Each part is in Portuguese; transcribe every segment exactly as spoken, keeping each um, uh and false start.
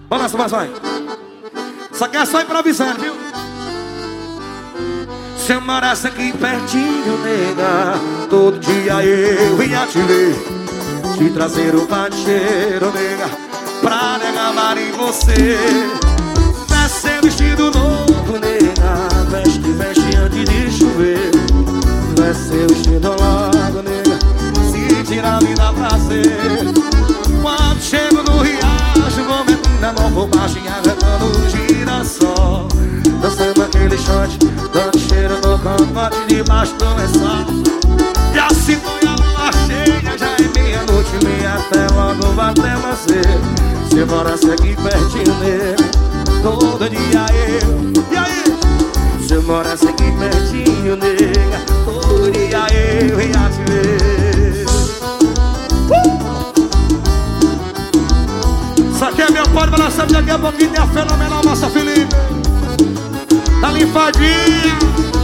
Vamos nessa, mais vai. Isso aqui é só improvisando, viu? Se eu morasse aqui pertinho, nega, todo dia eu ia te ver, te trazer o pancheiro, nega, pra nega amar em você. Veste seu vestido novo, nega, veste, veste antes de chover. Veste seu vestido logo, nega, se tirar me dá prazer. Quando chego no riacho, vou metendo a mão por baixo e arrancando o girassol, dançando aquele shot, dando cheiro no cangote debaixo do lençol. E assim foi a lua cheia, já é meia-noite e meia, até logo bater você. Se morasse aqui pertinho nele, todo dia eu. E aí? Se morasse aqui pertinho, nega, todo dia eu ia te ver. uh! Isso aqui é meu pai, balançando daqui a pouquinho tem a fenomenal Massa Felipe. Tá limpadinha.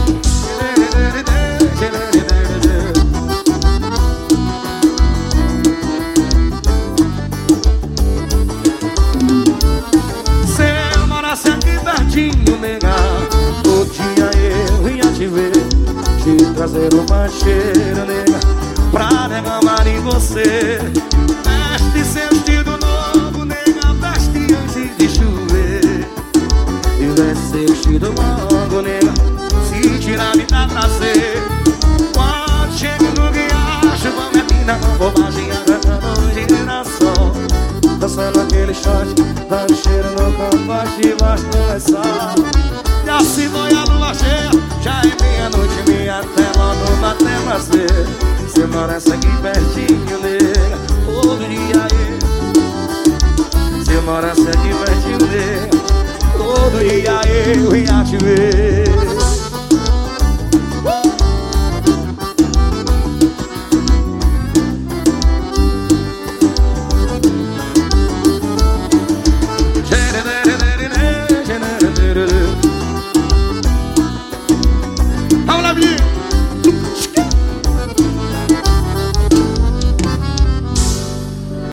Se eu morasse aqui pertinho, nega, todo dia eu ia te ver, te trazer um pancheiro, nega, pra nega amar em você. Veste seu vestido novo, nega, veste antes de chover. E veste seu vestido logo, nega, se tirar me dá prazer. Quando chego no riacho, vou me apinar com bobagem, arrancando o girassol, dançando aquele shot, dando cheiro no cangote debaixo do lençol. E assim foi a lua cheia, já é meia-noite e meia, até logo bater prazer. Se morasse aqui pertinho, nega, todo dia eu. Se morasse aqui pertinho, nega, todo dia eu ia te ver. Vamos lá, menino.